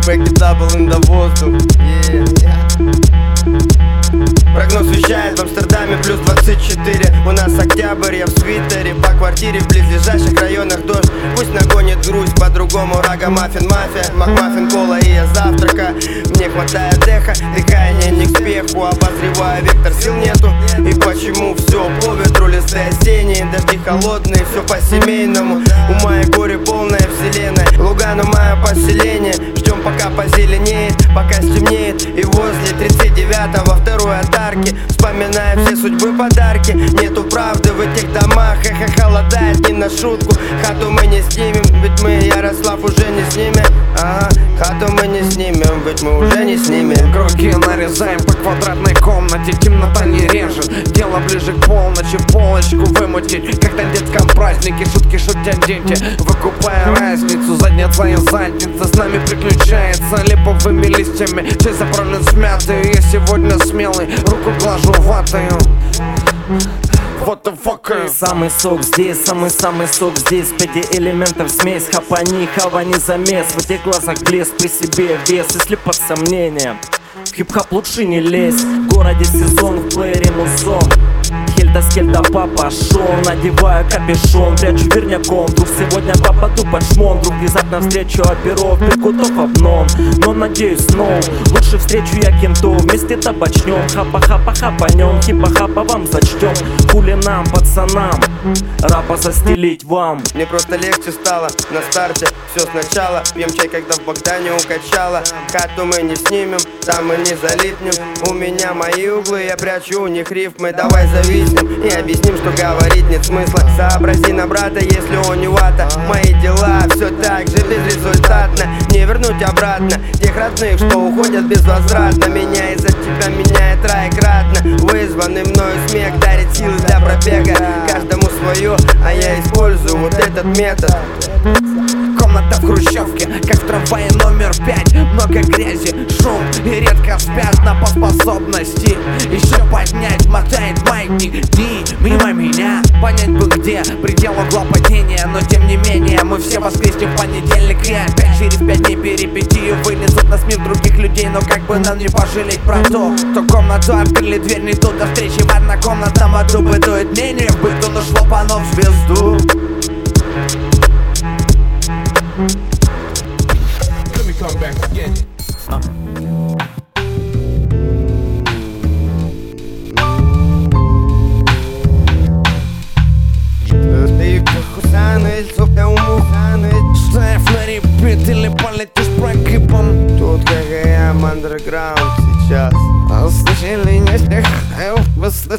back it double in the воздух. Прогноз вещает: в Амстердаме плюс 24. У нас октябрь, я в свитере. По квартире в близлежащих районах дождь. Пусть нагонит грусть, по-другому рага-маффин, мафия. Макмаффин, кола и я завтрака. Мне хватает эхо, дыхание не к спеху. Обозреваю вектор, сил нету. И почему все по ветру, листы осенние, дожди холодные, все по-семейному. У моей горе полная вселенная. Лугано мое поселение. Ждем пока позеленеет, пока стемнеет. И возле 39-го второй атарки, вспоминая все судьбы подарки. Нету правды в этих домах, эхо холодает не на шутку. Хату мы не снимем, ведь мы Ярослав уже не снимем. Ага, хату мы не снимем, ведь мы уже не снимем. Круги нарезаем по квадратной комнате, темнота не режет. Дело ближе к полночи, полочку вымутить. Как на детском празднике, шутки шутят дети, выкупая разницу. Задница и задница с нами приключается липовыми листьями. Честь заправлен смятый, я сегодня смелый, руку глажу ватаю. What the fuck? Самый сок здесь, самый сок здесь. 5 элементов смесь, хапани, хавани замес. В этих глазах блеск, при себе вес. Если под сомнением, в хип-хоп лучше не лезь. В городе сезон, в плеере музон. Хельда скельда папа шел, надеваю капюшон, прячу верняком. Вдруг сегодня попаду под шмон. Вдруг внезапно встречу оперов, перкутов обном. Но надеюсь снова, лучше встречу я кем-то. Вместе табачнем, хапа-хапа хапанем. Хипа-хапа вам зачтем, хули нам, пацанам, рапа застелить вам. Мне просто легче стало на старте, все сначала. Пьем чай, когда в Богдане укачало. Хату мы не снимем, там мы не залипнем. У меня мои углы, я прячу у них рифмы. Давай зависнем и объясним, что говорить нет смысла. Сообрази на брата, если он не вата. Мои дела все так же безрезультатно. Не вернуть обратно тех родных, что уходят безвозвратно. Меня из-за тебя меняет троекратно. Вызванный мною смех дарит силы для пробега. Каждому свое, а я использую вот этот метод. Комната в хрущевке, как в трамвае номер 5. Много грязи, шум и редко спят на по способности. Еще поднять, мотает маятник дни мимо меня. Понять бы где предел угла падения. Но тем не менее мы все воскреснем в понедельник. И опять через 5 дней перипетии вынесут нас мир других людей. Но как бы нам не пожалеть про то, что комнату открыли дверь не туда. Встречи в однокомнатном аду бытует мнение. В быту нашло панов в звезду. Let me come back again. Ставь на репит или полетишь прогибом. Тут КГМ андерграунд сейчас. Слышали, не